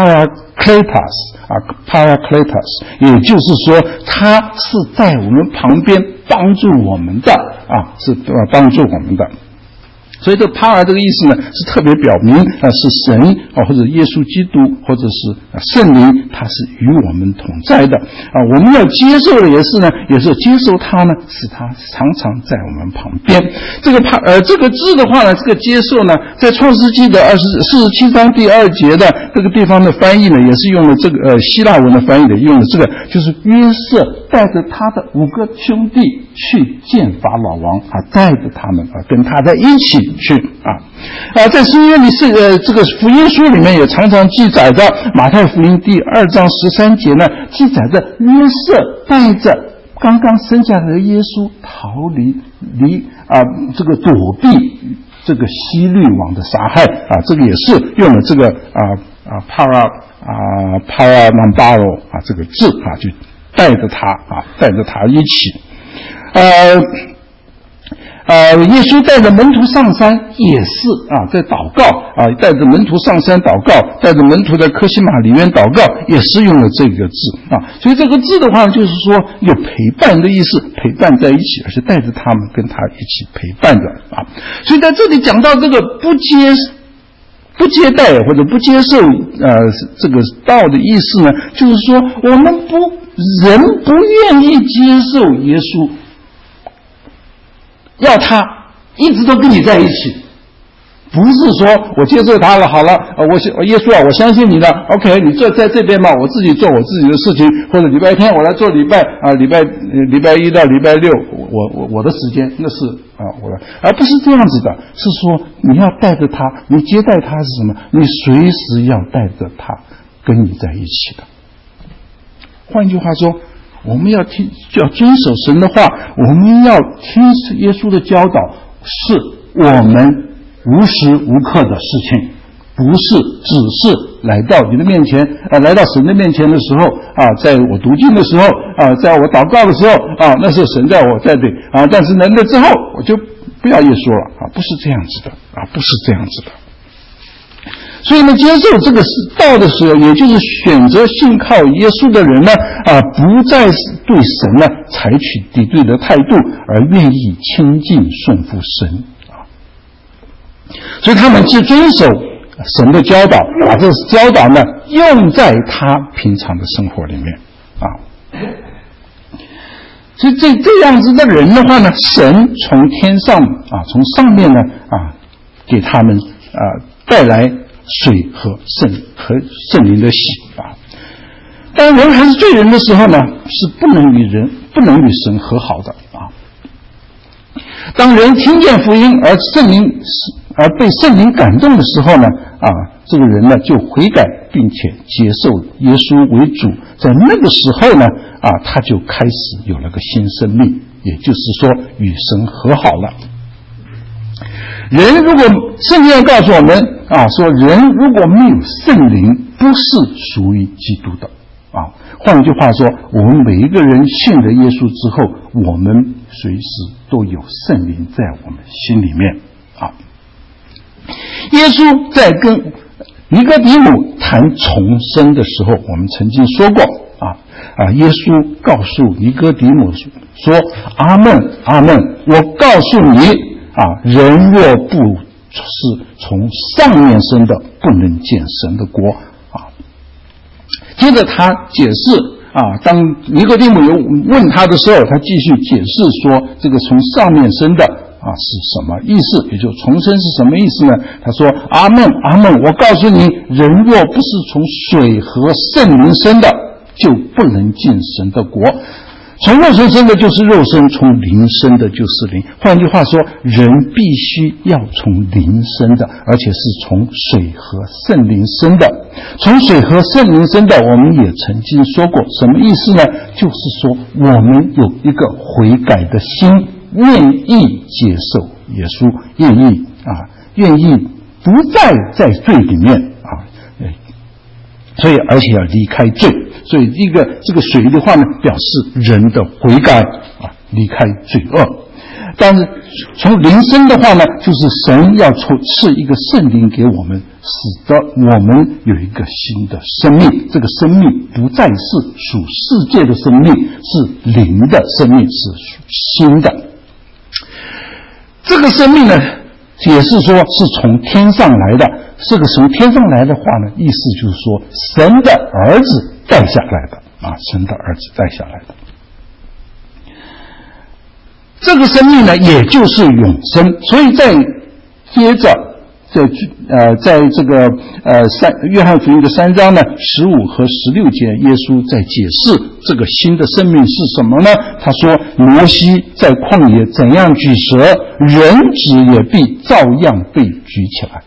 Parakletos 啊 Parakletos， 也就是说他是在我们旁边帮助我们的啊，是呃帮助我们的。所以这 para 这个意思呢，是特别表明啊、呃、是神啊、呃、或者耶稣基督或者是、呃、圣灵，他是与我们同在的啊、呃。我们要接受的也是呢，也是接受他呢，使他常常在我们旁边。这个 para 呃这个字的话呢，这个接受呢，在创世纪的二十四十七章第二节的这个地方的翻译呢，也是用了这个呃希腊文的翻译的，用了这个就是约瑟带着他的五个兄弟去见法老王啊，带着他们啊跟他在一起。去啊啊，在新约里是呃这个福音书里面也常常记载着，马太福音第二章十三节呢，记载着约瑟带着刚刚生下来的耶稣逃离离啊这个躲避这个希律王的杀害啊，这个也是用了这个啊啊 para 啊 para lambano 啊这个字啊，就带着他啊带着他一起呃。呃，耶稣带着门徒上山也是啊，在祷告啊，带着门徒上山祷告，带着门徒在科西玛里面祷告，也是用了这个字啊。所以这个字的话，就是说有陪伴的意思，陪伴在一起，而且带着他们跟他一起陪伴着啊。所以在这里讲到这个不接不接待或者不接受呃这个道的意思呢，就是说我们不人不愿意接受耶稣。要他一直都跟你在一起，不是说我接受他了，好了，呃，我耶稣啊，我相信你的 ，OK， 你坐在这边吧，我自己做我自己的事情，或者礼拜天我来做礼拜啊，礼拜礼拜一到礼拜六，我我我的时间那是啊我的，而不是这样子的，是说你要带着他，你接待他是什么？你随时要带着他跟你在一起的。换句话说。我们要听，要遵守神的话，我们要听耶稣的教导，是我们无时无刻的事情，不是只是来到你的面前啊，来到神的面前的时候啊，在我读经的时候啊，在我祷告的时候啊，那是神在我在对啊，但是来了之后我就不要耶稣了啊，不是这样子的啊，不是这样子的。 所以呢，接受这个道的时候，也就是选择信靠耶稣的人呢，啊，不再是对神呢采取敌对的态度，而愿意亲近顺服神啊。所以他们既遵守神的教导，把这教导呢用在他平常的生活里面啊。所以这这样子的人的话呢，神从天上啊，从上面呢啊，给他们啊带来水和圣和圣灵的洗啊。当人还是罪人的时候呢，是不能与人不能与神和好的啊。当人听见福音而圣灵而被圣灵感动的时候呢，啊，这个人呢就悔改，并且接受耶稣为主。在那个时候呢，啊，他就开始有了个新生命，也就是说与神和好了。人如果圣经要告诉我们啊，说人如果没有圣灵，不是属于基督的啊。换句话说，我们每一个人信了耶稣之后，我们随时都有圣灵在我们心里面啊。耶稣在跟尼哥底母谈重生的时候，我们曾经说过啊啊，耶稣告诉尼哥底母说：“阿们，阿们，我告诉你啊，人若不是从上面生的，不能见神的国啊。”接着他解释啊，当尼哥底母有问他的时候，他继续解释说，这个从上面生的啊是什么意思？也就重生是什么意思呢？他说：“阿们，阿们，我告诉你，人若不是从水和圣灵生的，就不能进神的国。从肉身生的就是肉身，从灵生的就是灵。换句话说，人必须要从灵生的，而且是从水和圣灵生的。从水和圣灵生的，我们也曾经说过，什么意思呢？就是说，我们有一个悔改的心，愿意接受耶稣，愿意啊，愿意不再在罪里面啊，所以而且要离开罪。所以一个这个水的话呢，表示人的悔改啊，离开罪恶。但是从灵生的话呢，就是神要赐一个圣灵给我们，使得我们有一个新的生命。这个生命不再是属世界的生命，是灵的生命，是属新的。这个生命呢，也是说是从天上来的。这个从天上来的话呢，意思就是说神的儿子带下来的啊，神的儿子带下来的。这个生命呢，也就是永生。所以在接着在呃，在这个呃三约翰福音的三章呢，十五和十六节，耶稣在解释这个新的生命是什么呢？他说：“摩西在旷野怎样举蛇，人子也必照样被举起来。”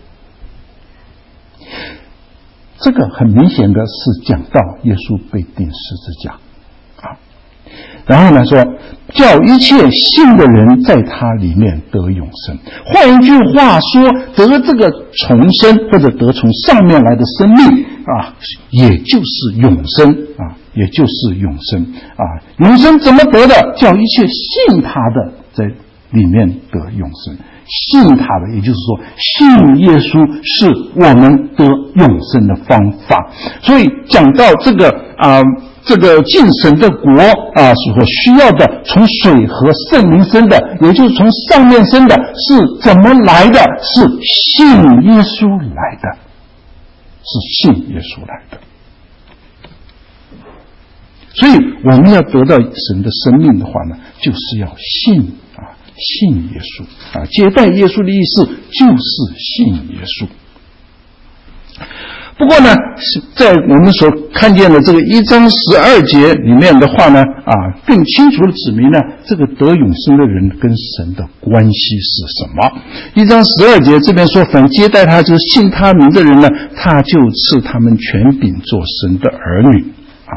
这个很明显的是讲到耶稣被钉十字架啊，然后呢说，叫一切信的人在他里面得永生。换一句话说，得这个重生或者得从上面来的生命啊，也就是永生啊，也就是永生啊。永生怎么得的？叫一切信他的在里面得永生。信他的，也就是说，信耶稣是我们得永生的方法。所以讲到这个啊、呃，这个进神的国啊，所需要的从水和圣灵生的，也就是从上面生的，是怎么来的？是信耶稣来的，是信耶稣来的。所以我们要得到神的生命的话呢，就是要信啊。信耶稣啊，接待耶稣的意思就是信耶稣。不过呢，在我们所看见的这个一章十二节里面的话呢，啊，更清楚的指明呢，这个得永生的人跟神的关系是什么？一章十二节这边说，凡接待他就是信他名的人呢，他就赐他们权柄做神的儿女啊。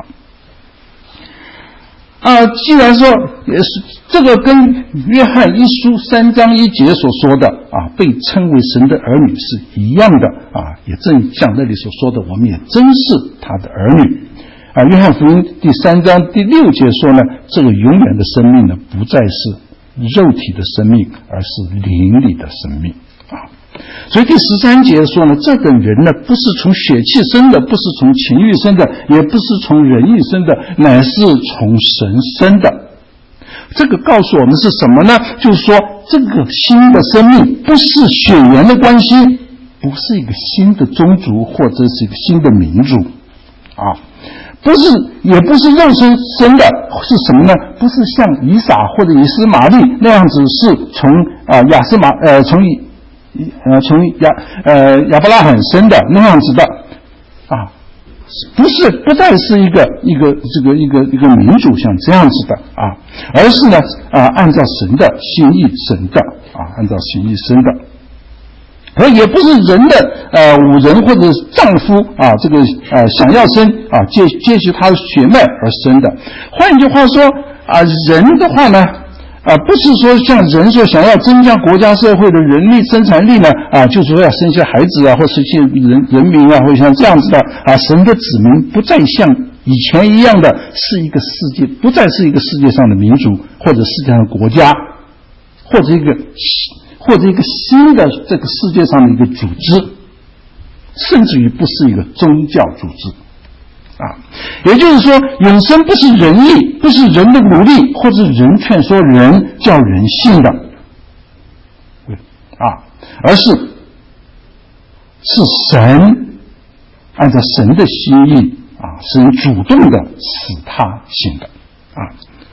啊，既然说也是这个跟约翰一书三章一节所说的啊，被称为神的儿女是一样的啊，也正像那里所说的，我们也真是他的儿女啊。约翰福音第三章第六节说呢，这个永远的生命呢，不再是肉体的生命，而是灵里的生命啊。 所以第十三节说呢，这等人呢，不是从血气生的，不是从情欲生的，也不是从人意生的，乃是从神生的。这个告诉我们是什么呢？就是说，这个新的生命不是血缘的关系，不是一个新的宗族或者是一个新的民族啊，不是，也不是肉身生的，是什么呢？不是像以撒或者以斯玛利那样子，是从啊、呃、亚斯玛呃从呃从亚呃亚伯拉罕生的那样子的啊。不是，不再是一个一个这个一个一个民主像这样子的啊，而是呢啊按照神的心意生的啊，按照心意生的，而也不是人的呃五人或者丈夫啊这个呃想要生啊接接续他的血脉而生的。换一句话说啊，人的话呢。啊，不是说像人说想要增加国家社会的人力生产力呢，啊，就是说要生些孩子啊，或实现人人民啊，或像这样子的啊，神的子民不再像以前一样的是一个世界，不再是一个世界上的民族或者世界上的国家，或者一个或者一个新的这个世界上的一个组织，甚至于不是一个宗教组织。啊，也就是说，永生不是人意，不是人的努力，或者人劝说人叫人信的，啊，而是是神按照神的心意啊，神主动的使他信的，啊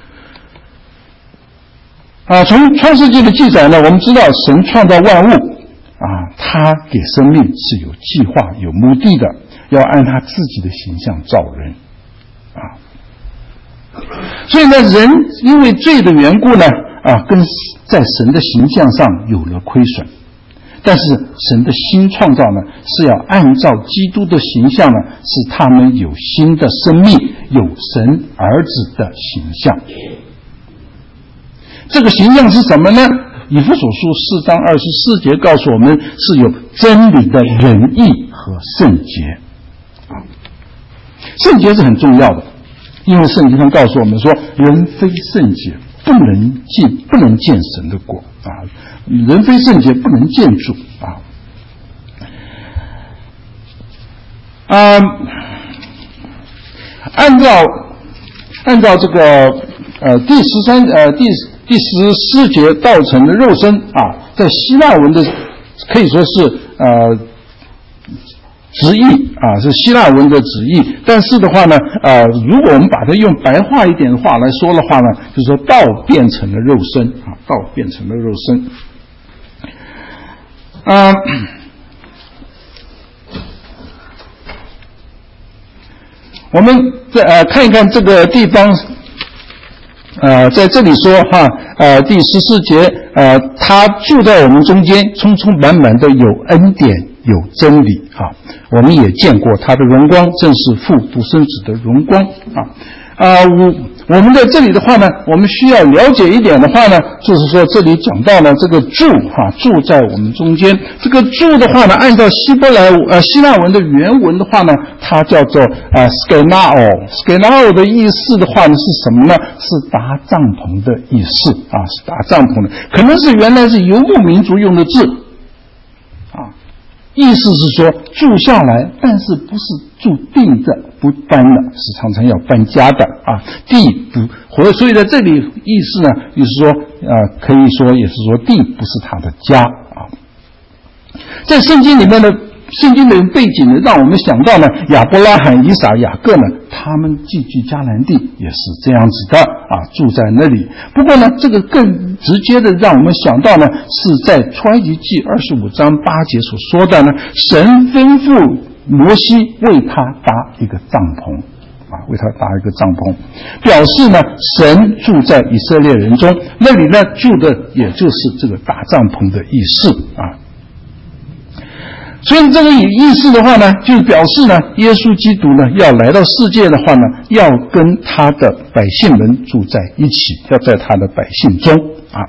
啊，从创世纪的记载呢，我们知道神创造万物啊，他给生命是有计划、有目的的。要按他自己的形象造人啊，所以呢，人因为罪的缘故呢，啊，跟在神的形象上有了亏损。但是神的新创造呢，是要按照基督的形象呢，使他们有新的生命，有神儿子的形象。这个形象是什么呢？以弗所书四章二十四节告诉我们，是有真理的仁义和圣洁。圣洁是很重要的，因为圣经上告诉我们说，人非圣洁不能进不能见神的国啊，人非圣洁不能见主啊。啊，按照按照这个呃第十三呃第第十四节道成的肉身啊，在希腊文的可以说是呃。直译啊，是希腊文的直译，但是的话呢，呃，如果我们把它用白话一点的话来说的话呢，就是说道变成了肉身啊，道变成了肉身。啊、呃，我们再呃看一看这个地方，呃，在这里说哈，呃，第十四节，呃，他住在我们中间，充充满满的有恩典。有真理啊，我们也见过他的荣光，正是父独生子的荣光啊啊！我我们在这里的话呢，我们需要了解一点的话呢，就是说这里讲到了这个住哈、啊，住在我们中间。这个住的话呢，按照希伯来呃希腊文的原文的话呢，它叫做啊 skenao。skenao 的意思的话呢是什么呢？是搭帐篷的意思啊，是搭帐篷的，可能是原来是游牧民族用的字。意思是说住下来，但是不是住定着不搬的，是常常要搬家的啊。地不，或所以在这里意思呢，就是说呃，可以说也是说地不是他的家啊。在圣经里面的圣经的背景呢，让我们想到呢，亚伯拉罕、以撒、雅各呢，他们寄居迦南地也是这样子的啊，住在那里。不过呢，这个更直接的让我们想到呢，是在出埃及记二十五章八节所说的呢，神吩咐摩西为他搭一个帐篷啊，为他搭一个帐篷，表示呢，神住在以色列人中，那里呢住的也就是这个搭帐篷的意思啊。所以这个意思的话呢，就表示呢，耶稣基督呢要来到世界的话呢，要跟他的百姓们住在一起，要在他的百姓中啊。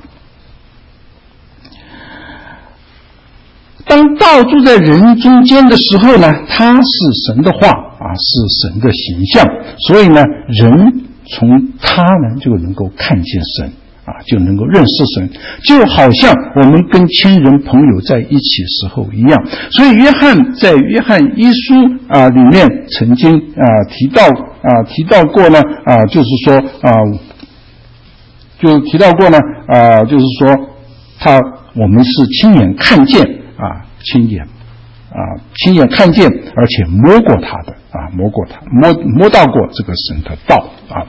当道住在人中间的时候呢，他是神的话啊，是神的形象，所以呢，人从他呢就能够看见神啊， 啊，就能够认识神，就好像我们跟亲人朋友在一起时候一样。所以约翰在约翰一书啊里面曾经啊提到啊提到过呢啊，就是说啊，就提到过呢啊，就是说他我们是亲眼看见啊，亲眼啊亲眼看见，而且摸过他的啊，摸过他摸摸到过这个神的道啊。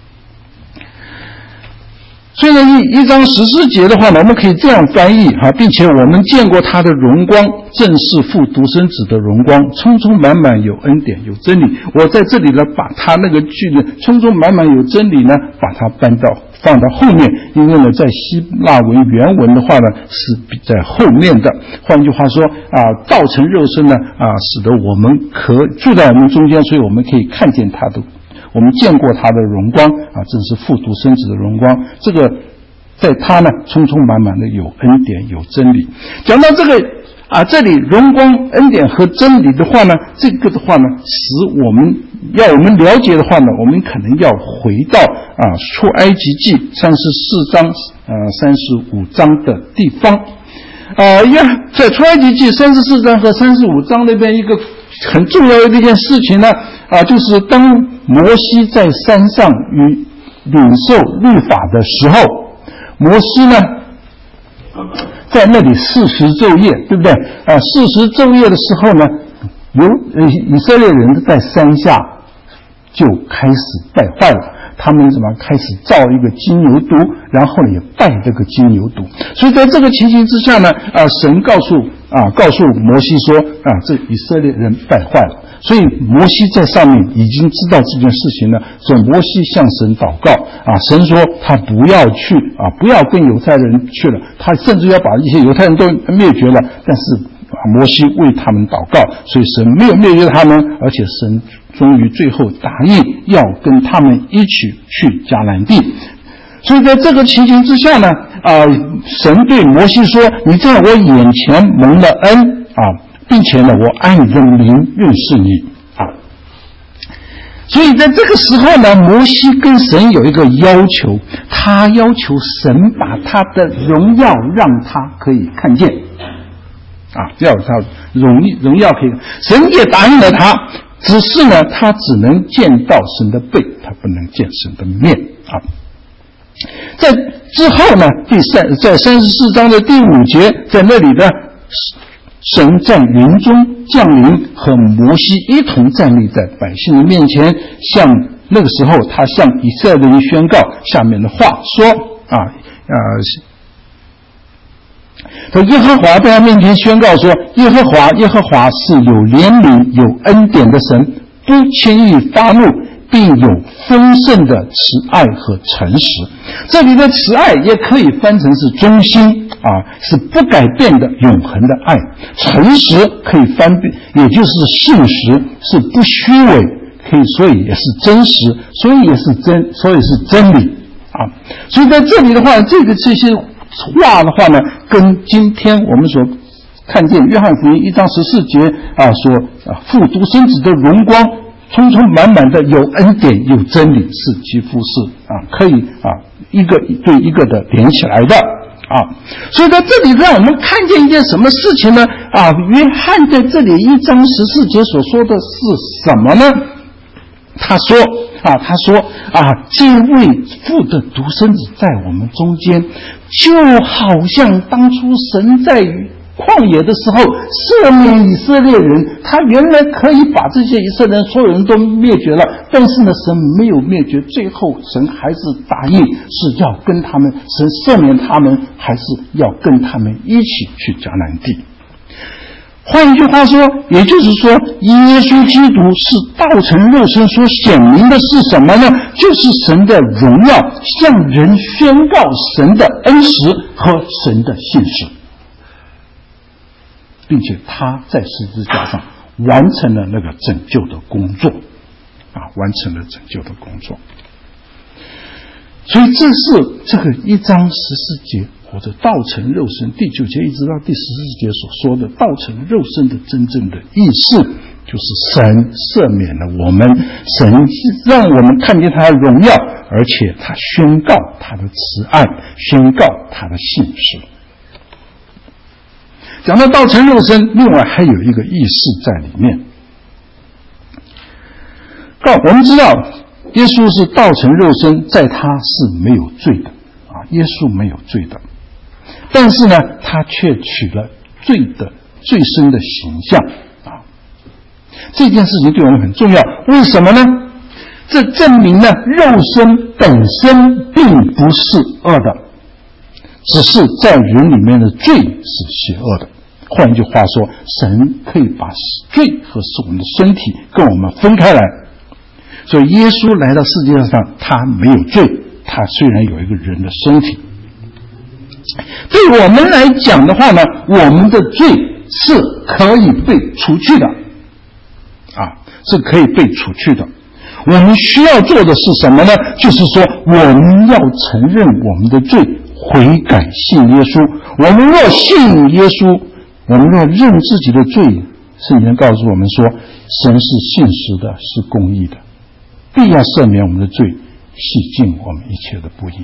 所以呢，一一章十四节的话呢，我们可以这样翻译哈，并且我们见过他的荣光，正是父独生子的荣光，充充满满有恩典有真理。我在这里呢，把他那个句呢，充充满满有真理呢，把它搬到放到后面，因为呢，在希腊文原文的话呢，是比在后面的。换句话说啊，道成肉身呢啊，使得我们可住在我们中间，所以我们可以看见他的。我们见过他的荣光啊，正是父独生子的荣光。这个在他呢，充充满满的有恩典有真理。讲到这个啊，这里荣光、恩典和真理的话呢，这个的话呢，使我们要我们了解的话呢，我们可能要回到啊出埃及记三十四章呃三十五章的地方。啊，呀，在出埃及记三十四章和三十五章那边一个很重要的一件事情呢，啊，就是当摩西在山上与领受律法的时候，摩西呢在那里四十昼夜，对不对？啊，四十昼夜的时候呢，有呃以色列人在山下就开始败坏了。他们怎么开始造一个金牛犊，然后呢也拜这个金牛犊。所以在这个情形之下呢，啊，神告诉啊告诉摩西说啊，这以色列人败坏了。所以摩西在上面已经知道这件事情了，所以摩西向神祷告啊，神说他不要去啊，不要跟犹太人去了，他甚至要把一些犹太人都灭绝了，但是啊，摩西为他们祷告，所以神没有灭绝他们，而且神终于最后答应要跟他们一起去迦南地。所以在这个情形之下呢，啊，神对摩西说：“你在我眼前蒙了恩啊，并且呢，我按你的名认识你啊。”所以在这个时候呢，摩西跟神有一个要求，他要求神把他的荣耀让他可以看见。啊，要他荣荣耀可以，神也答应了他，只是呢，他只能见到神的背，他不能见神的面啊。在之后呢，第三在三十四章的第五节，在那里呢，神在云中降临，和摩西一同站立在百姓的面前，向那个时候他向以色列人宣告下面的话说啊啊。他耶和华在他面前宣告说：耶和华耶和华是有怜悯有恩典的神，不轻易发怒，并有丰盛的慈爱和诚实。这里的慈爱也可以翻成是忠心啊，是不改变的永恒的爱。诚实可以翻变，也就是信实，是不虚伪，可以所以也是真实，所以也是真，所以是真理啊。所以在这里的话，这个这些话的话呢，跟今天我们所看见约翰福音一章十四节啊说啊父独生子的荣光充充满满的有恩典有真理，是几乎是啊可以啊一个对一个的连起来的啊。所以在这里让我们看见一件什么事情呢？啊，约翰在这里一章十四节所说的是什么呢？他说啊，他说啊，这位父的独生子在我们中间，就好像当初神在旷野的时候赦免以色列人，他原来可以把这些以色列人所有人都灭绝了，但是呢，神没有灭绝，最后神还是答应是要跟他们，神赦免他们，还是要跟他们一起去迦南地。换一句话说，也就是说，耶稣基督是道成肉身所显明的是什么呢？就是神的荣耀，向人宣告神的恩实和神的信实，并且他在十字架上完成了那个拯救的工作啊，完成了拯救的工作。所以这是这个一章十四节或者道成肉身第九节一直到第十四节所说的道成肉身的真正的意思， 就是神赦免了我们，神让我们看见他的荣耀，而且他宣告他的慈爱，宣告他的信实。讲到道成肉身，另外还有一个意思在里面。我们知道耶稣是道成肉身，在他是没有罪的啊，耶稣没有罪的，但是呢，他却取了罪的最深的形象啊。这件事情对我们很重要，为什么呢？这证明呢，肉身本身并不是恶的，只是在人里面的罪是邪恶的。换一句话说，神可以把罪和我们的身体跟我们分开来。所以耶稣来到世界上，他没有罪，他虽然有一个人的身体。对我们来讲的话呢，我们的罪是可以被除去的啊，是可以被除去的。我们需要做的是什么呢？就是说我们要承认我们的罪，悔改信耶稣。我们若信耶稣，我们若认自己的罪，圣经告诉我们说，神是信实的，是公义的，必要赦免我们的罪，洗净我们一切的不义。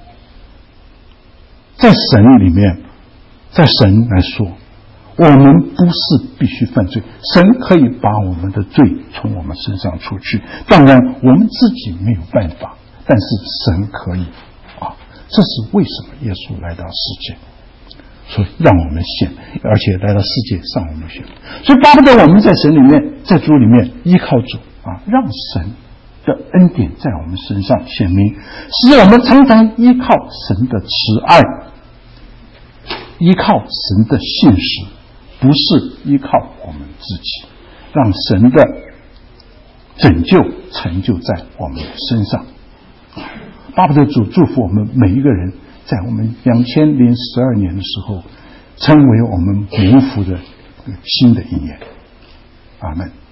在神里面，在神来说，我们不是必须犯罪，神可以把我们的罪从我们身上除去。当然我们自己没有办法，但是神可以啊，这是为什么耶稣来到世界，所以让我们显，而且来到世界上我们显。所以巴不得我们在神里面，在主里面依靠主啊，让神的恩典在我们身上显明，使我们常常依靠神的慈爱，依靠神的信实，不是依靠我们自己，让神的拯救成就在我们身上。巴不得主祝福我们每一个人，在我们两千零十二年的时候，成为我们蒙福的新的一年。阿们。